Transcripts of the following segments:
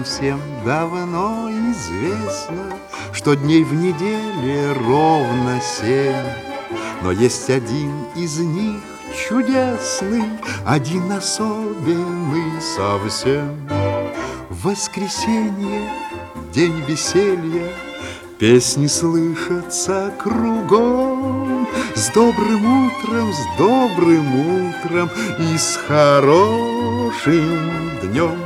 всем давно известно, что дней в неделе ровно 7. Но есть один из них чудесный, один особенный совсем. Воскресенье, день веселья, песни слышатся кругом. С добрым утром и с хорошим днем.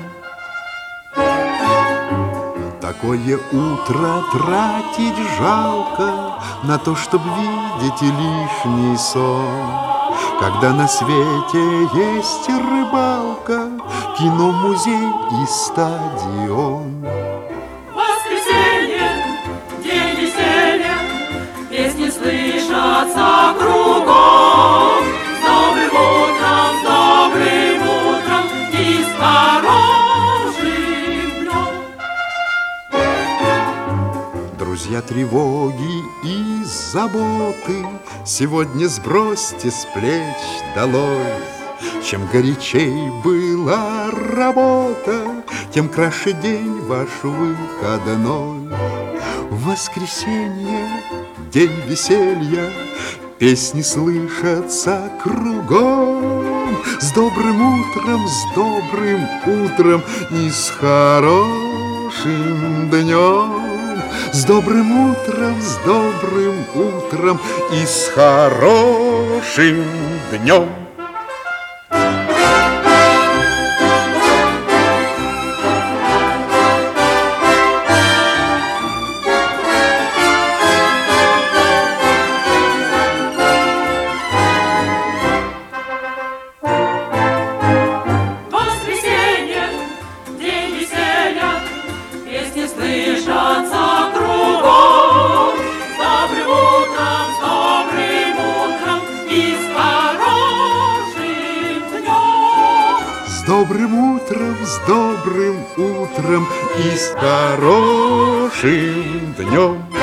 Такое утро тратить жалко на то, чтоб видеть лишний сон. Когда на свете есть рыбалка, кино, музей и стадион. Воскресенье, день веселья, песни слышатся кругом. С добрым утром и с хорошим днем. Друзья, тревоги и заботы сегодня сбросьте с плеч долой. Чем горячей была работа, тем краше день ваш выходной. Воскресенье, день веселья, песни слышатся кругом. С добрым утром и с хорошим днем. С добрым утром и с хорошим днем. Слышатся кругом. С добрым утром и с хорошим днем. С добрым утром и с хорошим днем.